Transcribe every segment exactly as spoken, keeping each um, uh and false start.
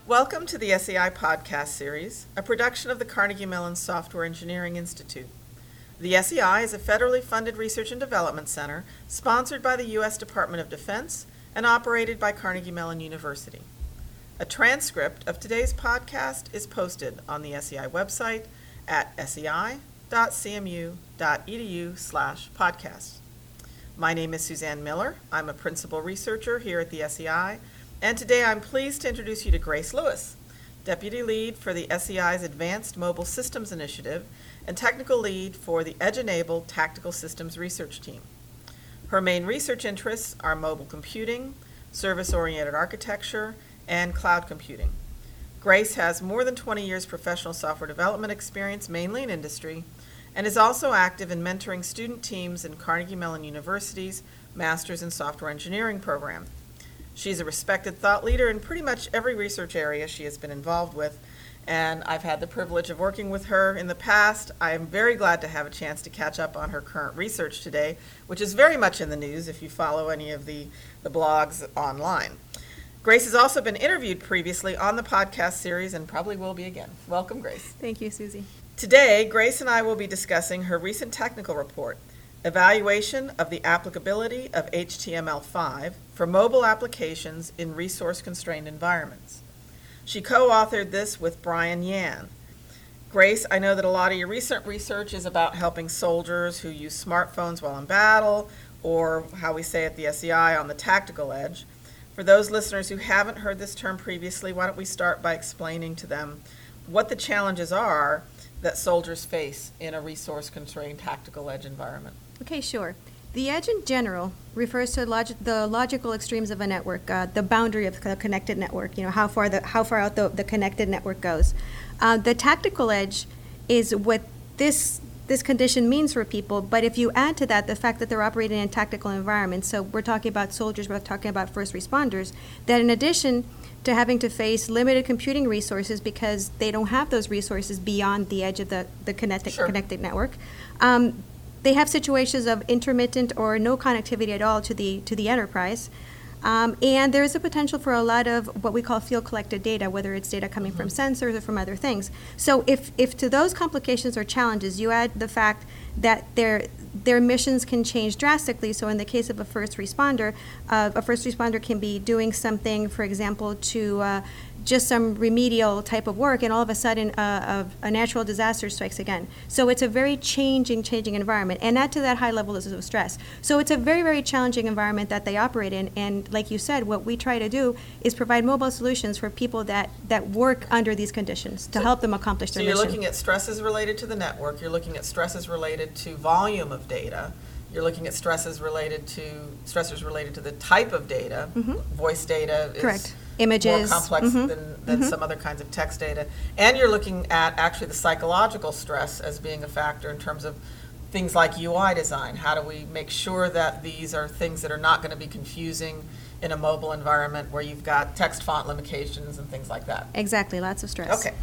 Welcome to the S E I podcast series, a production of the Carnegie Mellon Software Engineering Institute. The S E I is a federally funded research and development center sponsored by the U S Department of Defense and operated by Carnegie Mellon University. A transcript of today's podcast is posted on the S E I website at sei.cmu.edu slash podcast. My name is Suzanne Miller. I'm a principal researcher here at the S E I, and today I'm pleased to introduce you to Grace Lewis, Deputy Lead for the S E I's Advanced Mobile Systems Initiative and Technical Lead for the Edge-Enabled Tactical Systems Research Team. Her main research interests are mobile computing, service-oriented architecture, and cloud computing. Grace has more than twenty years professional software development experience, mainly in industry, and is also active in mentoring student teams in Carnegie Mellon University's Masters in Software Engineering program. She's a respected thought leader in pretty much every research area she has been involved with, and I've had the privilege of working with her in the past. I am very glad to have a chance to catch up on her current research today, which is very much in the news if you follow any of the, the blogs online. Grace has also been interviewed previously on the podcast series and probably will be again. Welcome, Grace. Thank you, Susie. Today, Grace and I will be discussing her recent technical report, Evaluation of the Applicability of H T M L five for Mobile Applications in Resource-Constrained Environments. She co-authored this with Brian Yan. Grace, I know that a lot of your recent research is about helping soldiers who use smartphones while in battle, or how we say at the S E I, on the tactical edge. For those listeners who haven't heard this term previously, why don't we start by explaining to them what the challenges are that soldiers face in a resource-constrained tactical edge environment. Okay, sure. The edge in general refers to log- the logical extremes of a network, uh, the boundary of the connected network, you know, how far the how far out the, the connected network goes. Uh, the tactical edge is what this this condition means for people, but if you add to that the fact that they're operating in tactical environments, so we're talking about soldiers, we're talking about first responders, that in addition to having to face limited computing resources because they don't have those resources beyond the edge of the, the connected, Sure. connected network, um, they have situations of intermittent or no connectivity at all to the to the enterprise. Um, and there is a potential for a lot of what we call field collected data, whether it's data coming mm-hmm. from sensors or from other things. So if, if to those complications or challenges you add the fact that their their missions can change drastically, so in the case of a first responder, uh, a first responder can be doing something, for example, to uh, just some remedial type of work, and all of a sudden uh, a, a natural disaster strikes again. So it's a very changing, changing environment, and add to that high levels of stress. So it's a very, very challenging environment that they operate in, and like you said, what we try to do is provide mobile solutions for people that, that work under these conditions to So- help them accomplish So their you're mission. looking at stresses related to the network, you're looking at stresses related to volume of data, you're looking at stresses related to, stressors related to the type of data. Mhm. Voice data is Correct. more Images. complex Mhm. than, than Mhm. some other kinds of text data. And you're looking at actually the psychological stress as being a factor in terms of things like U I design. How do we make sure that these are things that are not going to be confusing in a mobile environment where you've got text font limitations and things like that? Exactly, lots of stress. Okay.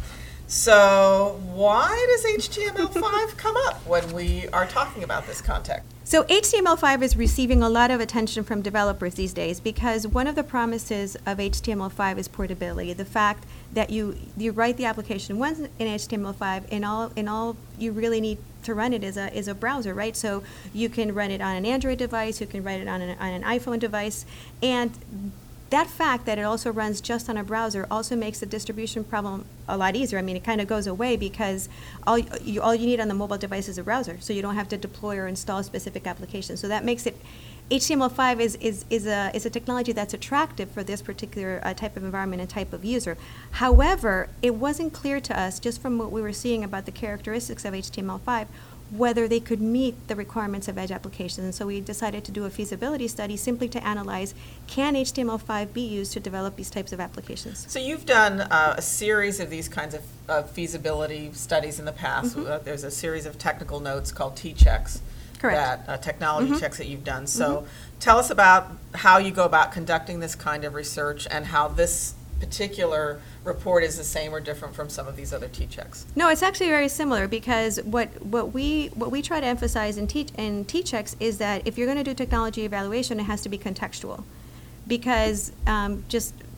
So why does H T M L five come up when we are talking about this context? So H T M L five is receiving a lot of attention from developers these days because one of the promises of H T M L five is portability. The fact that you you write the application once in H T M L five, and all and all you really need to run it is a is a browser, right? So you can run it on an Android device, you can write it on an, on an iPhone device, and that fact that it also runs just on a browser also makes the distribution problem a lot easier. I mean, it kind of goes away because all you, all you need on the mobile device is a browser, so you don't have to deploy or install specific applications. So that makes it, H T M L five is, is, is, a, is a technology that's attractive for this particular uh, type of environment and type of user. However, it wasn't clear to us, just from what we were seeing about the characteristics of H T M L five, whether they could meet the requirements of edge applications. And so we decided to do a feasibility study simply to analyze, can H T M L five be used to develop these types of applications? So you've done uh, a series of these kinds of uh, feasibility studies in the past. Mhm. Uh, there's a series of technical notes called T-checks. Correct. That uh, technology Mhm. checks that you've done. So tell us about how you go about conducting this kind of research and how this particular report is the same or different from some of these other T-checks. No, it's actually very similar because what, what we what we try to emphasize in T in T-checks is that if you're going to do technology evaluation, it has to be contextual, because um, just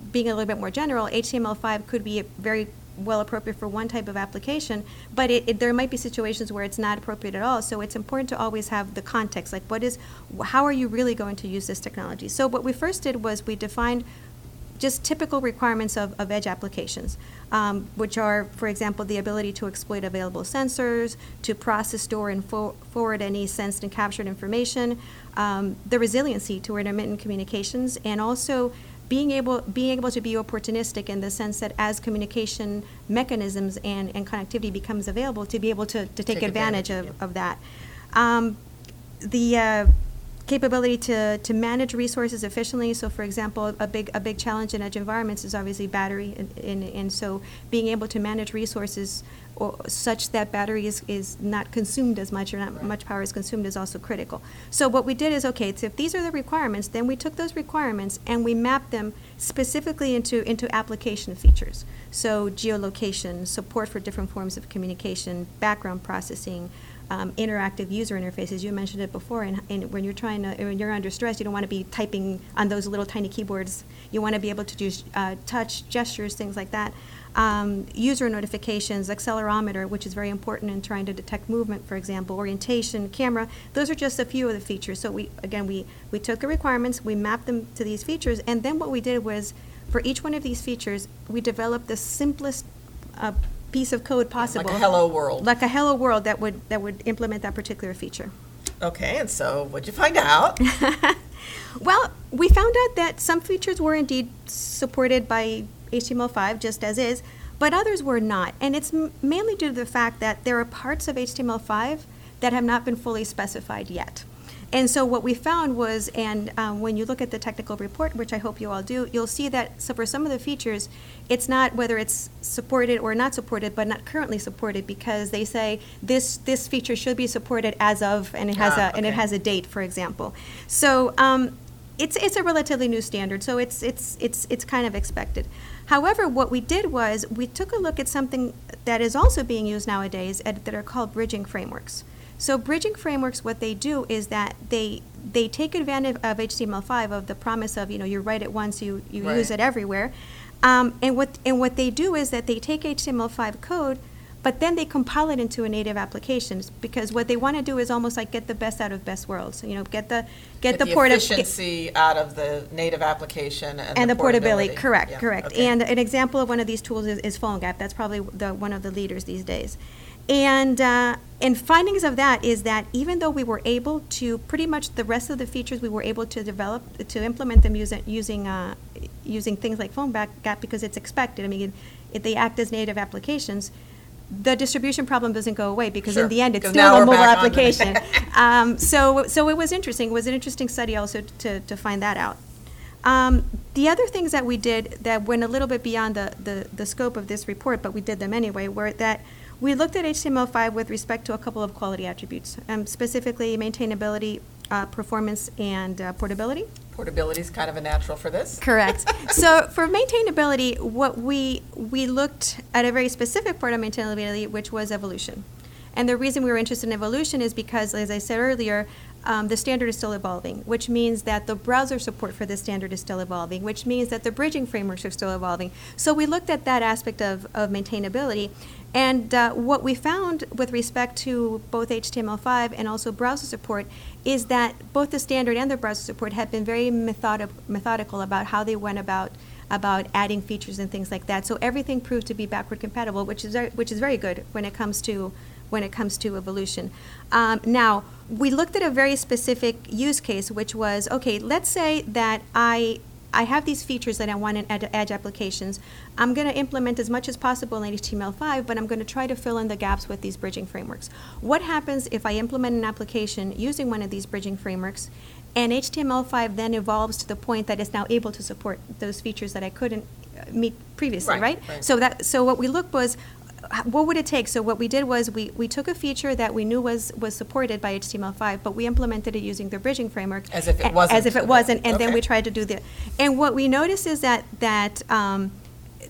being a little bit more general, H T M L five could be very well appropriate for one type of application, but it, it, there might be situations where it's not appropriate at all. So it's important to always have the context, like what is, how are you really going to use this technology? So what we first did was we defined just typical requirements of, of edge applications, um, which are, for example, the ability to exploit available sensors, to process, store, and for, forward any sensed and captured information, um, the resiliency to intermittent communications, and also being able being able to be opportunistic in the sense that as communication mechanisms and, and connectivity becomes available, to be able to, to take, take advantage, advantage of, yeah. of that. Um, the uh, capability to, to manage resources efficiently. So, for example, a big a big challenge in edge environments is obviously battery, and, and, and so being able to manage resources or such that battery is, is not consumed as much, or not right. much power is consumed, is also critical. So what we did is, okay, so if these are the requirements, then we took those requirements and we mapped them specifically into, into application features. So geolocation, support for different forms of communication, background processing, Um, interactive user interfaces. You mentioned it before, and, and when you're trying to, when you're under stress, you don't want to be typing on those little tiny keyboards. You want to be able to do uh, touch, gestures, things like that. Um, user notifications, accelerometer, which is very important in trying to detect movement, for example, orientation, camera. Those are just a few of the features. So we, again, we, we took the requirements, we mapped them to these features, and then what we did was, for each one of these features, we developed the simplest uh, piece of code possible. Like a hello world. Like a hello world that would that would implement that particular feature. Okay, and so what'd you find out? Well, we found out that some features were indeed supported by H T M L five, just as is, but others were not. And it's m- mainly due to the fact that there are parts of H T M L five that have not been fully specified yet. And so what we found was, and um, when you look at the technical report, which I hope you all do, you'll see that so for some of the features, it's not whether it's supported or not supported, but not currently supported, because they say this this feature should be supported as of, and it has ah, a okay. and it has a date, for example. So um, it's it's a relatively new standard, so it's it's it's it's kind of expected. However, what we did was we took a look at something that is also being used nowadays at, that are called bridging frameworks. So bridging frameworks, what they do is that they they take advantage of H T M L five, of the promise of, you know, you write it once, you, you right. use it everywhere. Um, and what and what they do is that they take H T M L five code, but then they compile it into a native application, because what they want to do is almost like get the best out of best worlds. You know, get the get, get the, the port efficiency get, out of the native application and, and the, the portability. portability. Correct, Yeah. correct. Okay. And an example of one of these tools is, is PhoneGap. That's probably the one of the leaders these days. And uh, and findings of that is that even though we were able to, pretty much the rest of the features we were able to develop, to implement them using using uh, using things like PhoneGap, because it's expected. I mean, if they act as native applications, the distribution problem doesn't go away, because Sure. in the end it's 'Cause still now a we're mobile back on the- application. um, so so it was interesting. It was an interesting study also to to find that out. Um, the other things that we did that went a little bit beyond the, the, the scope of this report, but we did them anyway, were that we looked at H T M L five with respect to a couple of quality attributes, um, specifically maintainability, uh, performance, and uh, portability. Portability is kind of a natural for this. Correct. So for maintainability, what we we looked at a very specific part of maintainability, which was evolution. And the reason we were interested in evolution is because, as I said earlier, um, the standard is still evolving, which means that the browser support for this standard is still evolving, which means that the bridging frameworks are still evolving. So we looked at that aspect of, of maintainability. And uh, what we found with respect to both H T M L five and also browser support is that both the standard and the browser support have been very methodi- methodical about how they went about about adding features and things like that. So everything proved to be backward compatible, which is very, which is very good when it comes to when it comes to evolution. Um, now, we looked at a very specific use case, which was, okay, let's say that I I have these features that I want in ed- Edge applications. I'm going to implement as much as possible in H T M L five, but I'm going to try to fill in the gaps with these bridging frameworks. What happens if I implement an application using one of these bridging frameworks, and H T M L five then evolves to the point that it's now able to support those features that I couldn't uh, meet previously, Right, right? right. So that so what we looked was, h- what would it take? So what we did was we, we took a feature that we knew was, was supported by H T M L five, but we implemented it using the bridging framework. As if it a- As wasn't. if it wasn't, and then Okay. we tried to do the, and what we noticed is that, that um,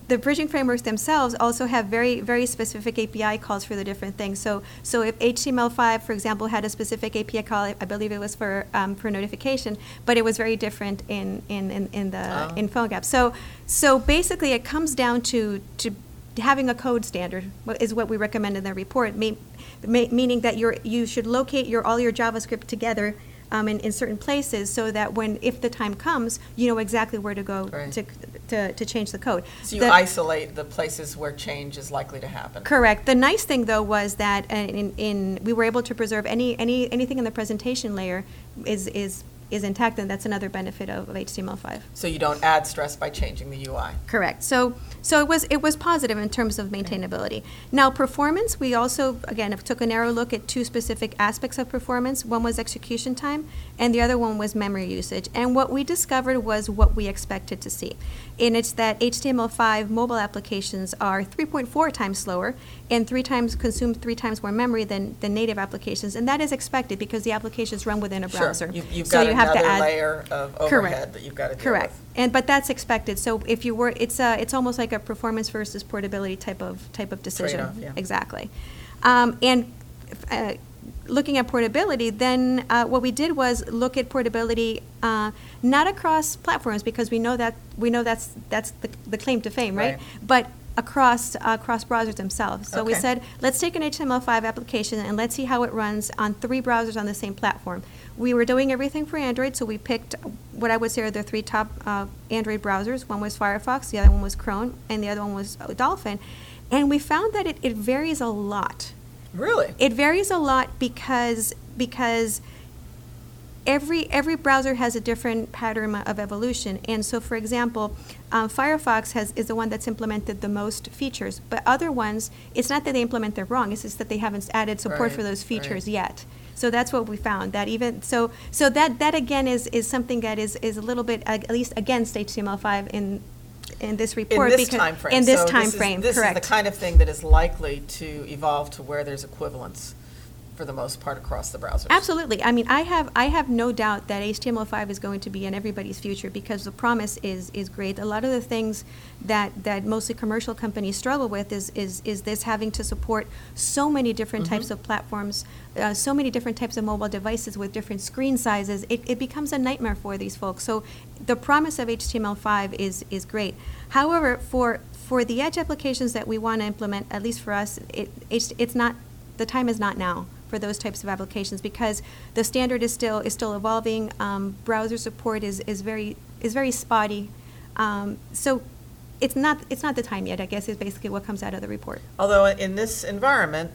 the bridging frameworks themselves also have very, very specific A P I calls for the different things. So, so if H T M L five, for example, had a specific A P I call, I believe it was for um, for notification, but it was very different in in in, in the Oh. in PhoneGap. So, so basically, it comes down to to having a code standard is what we recommend in the report, me, me, meaning that you're you should locate your all your JavaScript together. Um, in, in certain places, so that when, if the time comes, you know exactly where to go Right. to, to to change the code. So you The- isolate the places where change is likely to happen. Correct. The nice thing, though, was that uh, in, in we were able to preserve any any anything in the presentation layer is is is intact, and that's another benefit of, of H T M L five. So you don't add stress by changing the U I. Correct. So, so it was it was positive in terms of maintainability. Now, performance, we also again took a narrow look at two specific aspects of performance. One was execution time, and the other one was memory usage. And what we discovered was what we expected to see, and it's that H T M L five mobile applications are three point four times slower and three times consume three times more memory than, than native applications, and that is expected because the applications run within a browser. Sure, you've, you've So got you have to another add- layer of Correct. overhead that you've got to deal Correct. with. And, but that's expected. So if you were, it's a, it's almost like a performance versus portability type of, type of decision. Trade-off, yeah. Exactly. Um, and, uh, looking at portability, then, uh, what we did was look at portability, uh, not across platforms, because we know that, we know that's, that's the, the claim to fame, right? Right. But across, uh, across browsers themselves. So we Okay. said, let's take an H T M L five application and let's see how it runs on three browsers on the same platform. We were doing everything for Android, so we picked what I would say are the three top uh, Android browsers. One was Firefox, the other one was Chrome, and the other one was uh, Dolphin. And we found that it, it varies a lot. Really? It varies a lot because because every every browser has a different pattern of evolution. And so, for example, um, Firefox has is the one that's implemented the most features. But other ones, it's not that they implement them wrong. It's just that they haven't added support Right, for those features right. yet. So that's what we found. That even so so that that again is is something that is is a little bit uh, at least against H T M L five in in this In report. this because- time frame. In this So time is- frame, This correct. is the kind of thing that is likely to evolve to where there's equivalence for the most part across the browsers. Absolutely. I mean, I have I have no doubt that H T M L five is going to be in everybody's future because the promise is is great. A lot of the things that that mostly commercial companies struggle with is is is this having to support so many different Mm-hmm. types of platforms, uh, so many different types of mobile devices with different screen sizes. It, it becomes a nightmare for these folks. So the promise of H T M L five is is great. However, for for the edge applications that we want to implement, at least for us, it it's, it's not the time is not now for those types of applications because the standard is still is still evolving. Um, browser support is, is very is very spotty, um, so it's not it's not the time yet. I guess is basically what comes out of the report. Although in this environment,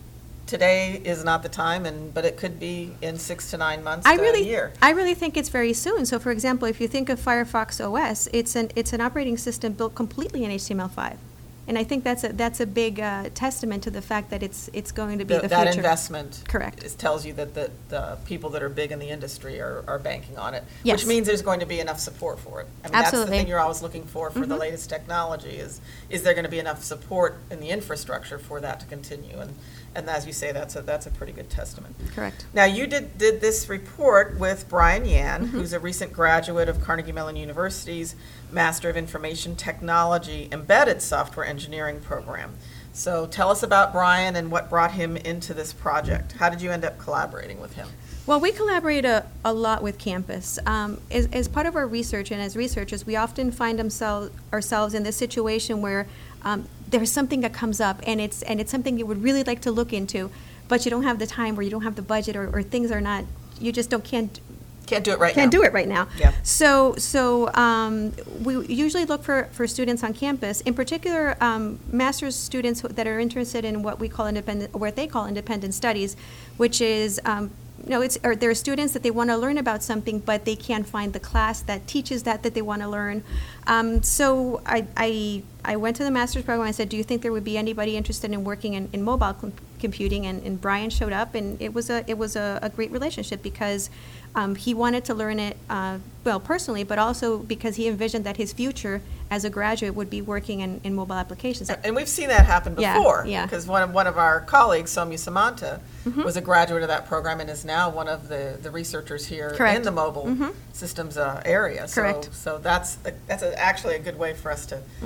today is not the time, and but it could be in six to nine months I to really a year. I really think it's very soon. So, for example, if you think of Firefox O S, it's an it's an operating system built completely in H T M L five. And I think that's a that's a big uh, testament to the fact that it's it's going to be Th- the that future. investment Correct. is, tells you that the, the people that are big in the industry are, are banking on it, Yes. which means there's going to be enough support for it. I mean, that's the Absolutely. thing you're always looking for for the Mhm. latest technology is is there going to be enough support in the infrastructure for that to continue? And and as you say, that's a that's a pretty good testament. Correct. Now, you did, did this report with Brian Yan, Mhm. who's a recent graduate of Carnegie Mellon University's Master of Information Technology Embedded Software Engineering program. So tell us about Brian and what brought him into this project. How did you end up collaborating with him? Well, we collaborate a, a lot with campus. Um, as, as part of our research and as researchers, we often find themsel- ourselves in this situation where um, there's something that comes up and it's and it's something you would really like to look into, but you don't have the time or you don't have the budget or, or things are not, you just don't can't Can't do it right now. can't do it right now. Yeah. So, so um, we usually look for, for students on campus, in particular, um, master's students who- that are interested in what we call independent, or what they call independent studies, which is, um, you know, it's, or there are students that they want to learn about something, but they can't find the class that teaches that that they want to learn. Um, so I, I, I went to the master's program. I said, do you think there would be anybody interested in working in, in mobile com- computing? And, and Brian showed up, and it was a it was a, a great relationship because um, he wanted to learn it, uh, well, personally, but also because he envisioned that his future as a graduate would be working in, in mobile applications. And we've seen that happen Yeah, before. yeah. Because one of, one of our colleagues, Soumya Samanta, Mhm. was a graduate of that program and is now one of the, the researchers here Correct. in the mobile Mhm. systems uh, area. So- Correct. So that's, a- that's a- actually a good way for us to, Mhm. to find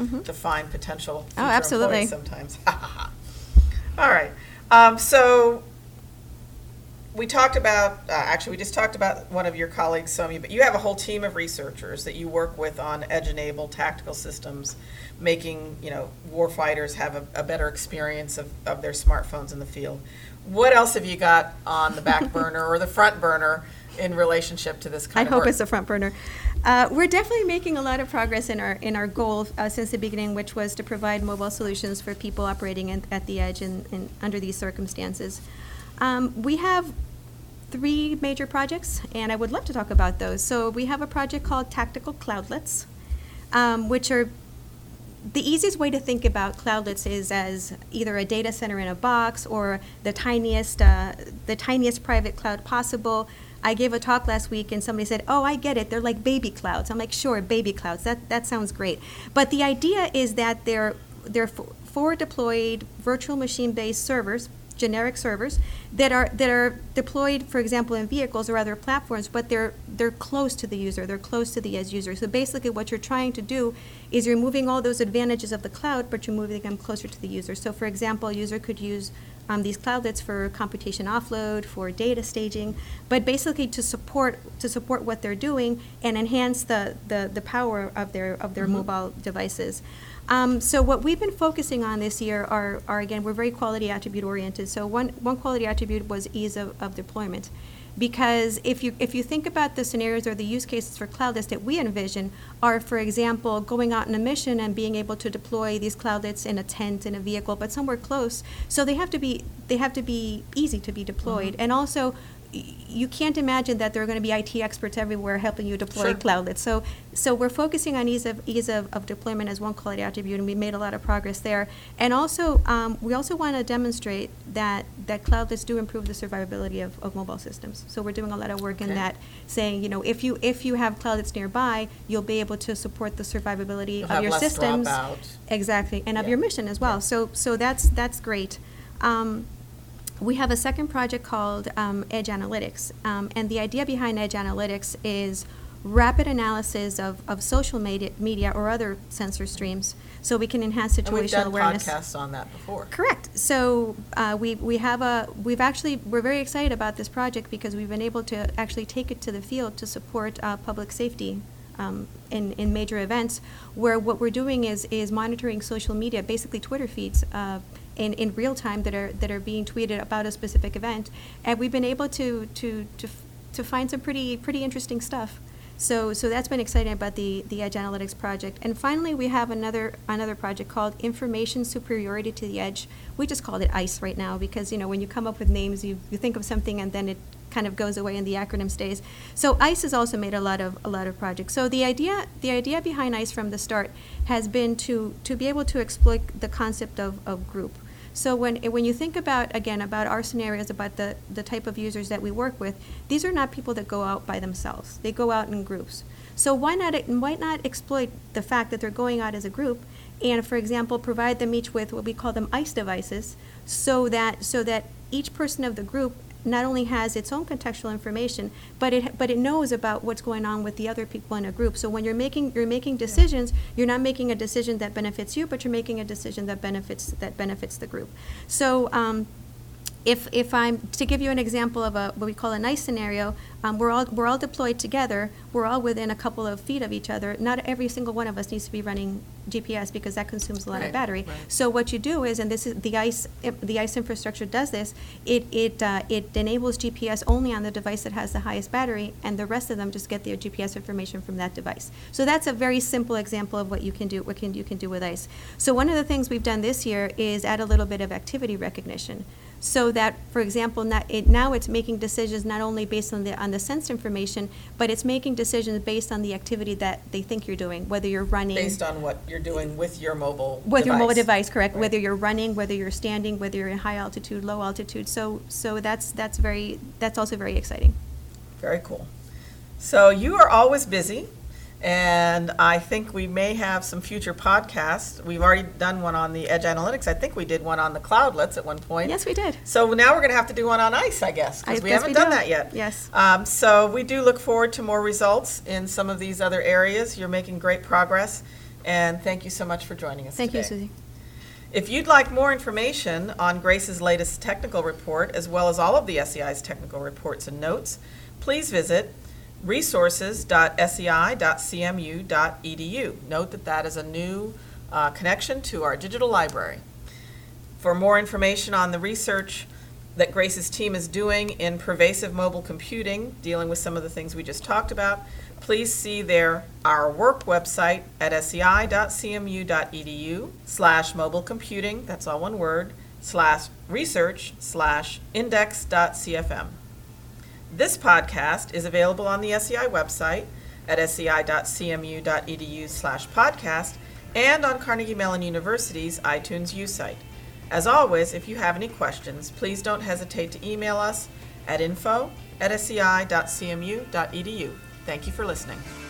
find potential future Oh, absolutely. employees sometimes. All right. Um, so we talked about, uh, actually, we just talked about one of your colleagues, Somi, but you have a whole team of researchers that you work with on edge-enabled tactical systems, making, you know, warfighters have a, a better experience of, of their smartphones in the field. What else have you got on the back burner or the front burner in relationship to this I kind of hope work? it's the front burner. Uh, we're definitely making a lot of progress in our in our goal uh, since the beginning, which was to provide mobile solutions for people operating in, at the edge and, and under these circumstances. Um, we have three major projects, and I would love to talk about those. So we have a project called Tactical Cloudlets, um, which are the easiest way to think about cloudlets is as either a data center in a box or the tiniest uh, the tiniest private cloud possible. I gave a talk last week and somebody said, oh, I get it. They're like baby clouds. I'm like, sure, baby clouds. That that sounds great. But the idea is that they're, they're forward deployed virtual machine-based servers, generic servers, that are that are deployed, for example, in vehicles or other platforms, but they're they're close to the user. They're close to the edge user. So basically what you're trying to do is you're moving all those advantages of the cloud, but you're moving them closer to the user. So for example, a user could use Um, these cloudlets for computation offload, for data staging, but basically to support to support what they're doing and enhance the, the, the power of their of their Mm-hmm. mobile devices. Um, so what we've been focusing on this year are, are again, we're very quality attribute oriented. So one, one quality attribute was ease of, of deployment. Because if you if you think about the scenarios or the use cases for cloudlets that we envision are, for example, going out on a mission and being able to deploy these cloudlets in a tent, in a vehicle, but somewhere close. So they have to be they have to be easy to be deployed, Mhm. and also y- you can't imagine that there are going to be I T experts everywhere helping you deploy Sure. cloudlets. So so we're focusing on ease of ease of, of deployment as one quality attribute, and we made a lot of progress there. And also um, we also want to demonstrate that that cloudlets do improve the survivability of, of mobile systems. So we're doing a lot of work in Okay. that, saying, you know, if you if you have cloudlets nearby, you'll be able to support the survivability You'll of have your less systems. dropout. Exactly, and of Yeah. your mission as well. Yeah. So so that's that's great. Um, we have a second project called um, Edge Analytics, um, and the idea behind Edge Analytics is rapid analysis of, of social media, media or other sensor streams, so we can enhance And we've situational done awareness. podcasts on that before. Correct. So uh, we we have a we've actually we're very excited about this project because we've been able to actually take it to the field to support uh, public safety um, in in major events, where what we're doing is is monitoring social media, basically Twitter feeds. Uh, in, in real time that are that are being tweeted about a specific event, and we've been able to to to f- to find some pretty pretty interesting stuff. So so that's been exciting about the the Edge Analytics project. And finally, we have another another project called Information Superiority to the Edge. We just called it ICE right now because, you know, when you come up with names, you, you think of something and then it kind of goes away in the acronym stays. So ICE has also made a lot of a lot of projects. So the idea the idea behind ICE from the start has been to to be able to exploit the concept of, of group. So when when you think about, again, about our scenarios, about the, the type of users that we work with, these are not people that go out by themselves. They go out in groups. So why not why not exploit the fact that they're going out as a group and, for example, provide them each with what we call them ICE devices, so that so that each person of the group not only has its own contextual information, but it but it knows about what's going on with the other people in a group. So when you're making you're making decisions, you're not making a decision that benefits you, but you're making a decision that benefits that benefits the group. So um, if if I'm to give you an example of a what we call a nice scenario, um, we're all we're all deployed together. We're all within a couple of feet of each other. Not every single one of us needs to be running G P S because that consumes a lot Right, of battery. right. So what you do is, and this is the ICE the ICE infrastructure does this. It it uh, it enables G P S only on the device that has the highest battery, and the rest of them just get their G P S information from that device. So that's a very simple example of what you can do. What can you can do with ICE. So one of the things we've done this year is add a little bit of activity recognition, so that, for example, not, it, now it's making decisions not only based on the on the sense information, but it's making decisions based on the activity that they think you're doing, whether you're running. Based on what you're doing with your mobile With your mobile device. device, correct. Right. Whether you're running, whether you're standing, whether you're in high altitude, low altitude. So so that's that's very that's also very exciting. Very cool. So you are always busy, and I think we may have some future podcasts. We've already done one on the Edge Analytics. I think we did one on the cloudlets at one point. Yes, we did. So now we're going to have to do one on ICE, I guess, I because we guess haven't we done do. that yet. Yes. Um, so we do look forward to more results in some of these other areas. You're making great progress. and thank you so much for joining us Thank you, today. Susie. If you'd like more information on Grace's latest technical report, as well as all of the S E I's technical reports and notes, please visit resources dot S E I dot C M U dot E D U. Note that that is a new uh, connection to our digital library. For more information on the research that Grace's team is doing in pervasive mobile computing, dealing with some of the things we just talked about, please see their Our Work website at S E I dot C M U dot E D U slash mobile computing, that's all one word, slash research slash index dot C F M. This podcast is available on the S E I website at S E I dot C M U dot E D U slash podcast and on Carnegie Mellon University's iTunes U site. As always, if you have any questions, please don't hesitate to email us at info at S E I dot C M U dot E D U. Thank you for listening.